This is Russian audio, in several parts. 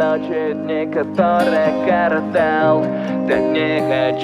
ночи, дни, которые коротал. Так не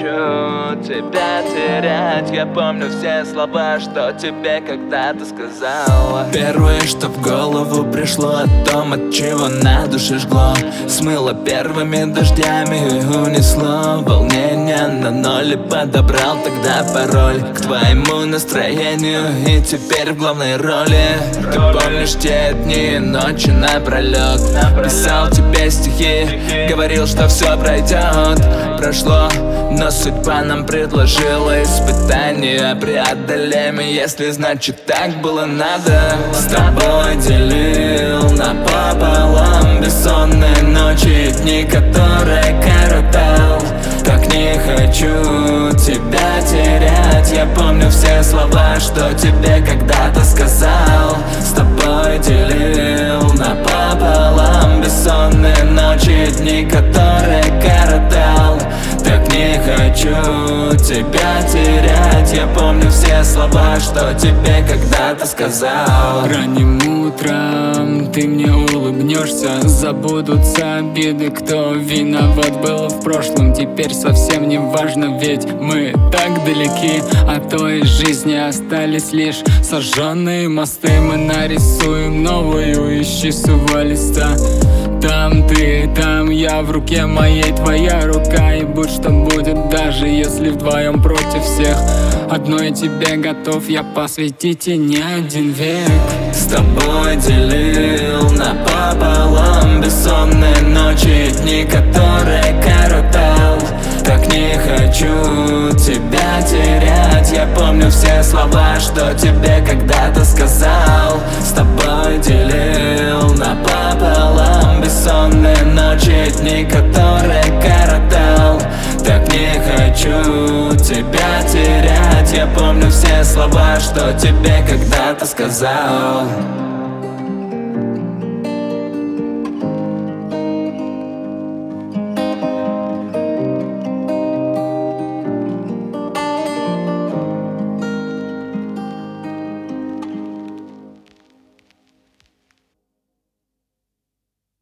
хочу тебя терять. Я помню все слова, что тебе когда-то сказал. Первое, что в голову пришло, о том, от чего на душе жгло. Смыло первыми дождями и унесло волнение на ноль. И подобрал тогда пароль к твоему настроению, и теперь в главной роли. Ты помнишь те дни и ночи напролет? Писал тебе стихи, говорил, что все пройдет. Прошло, но судьба нам предложила испытание. Преодолеем, если значит так было надо. С тобой делил напополам бессонные ночи, дни, которые коротал. Так не хочу тебя терять. Я помню все слова, что тебе когда-то сказал. С тобой делил напополам бессонные ночи, дни, которые коротал. Так не хочу тебя терять. Я помню все слова, что тебе когда-то сказал. Ранним утром ты мне улыбнешься, забудутся обиды, кто виноват был в прошлом. Теперь совсем не важно, ведь мы так далеки от той жизни. Остались лишь сожженные мосты. Мы нарисуем новую из чистого листа. Там ты, там я, в руке моей твоя рука. И будь что будет, даже если вдвоем против всех. Одной тебе готов я посвятить и не один век. С тобой делил напополам бессонные ночи, дни, которые коротал. Так не хочу тебя терять. Я помню все слова, что тебе когда-то сказал. С тобой делил напополам бессонные ночи, дни, которые коротал. Так не хочу тебя терять. Я помню все слова, что тебе когда-то сказал.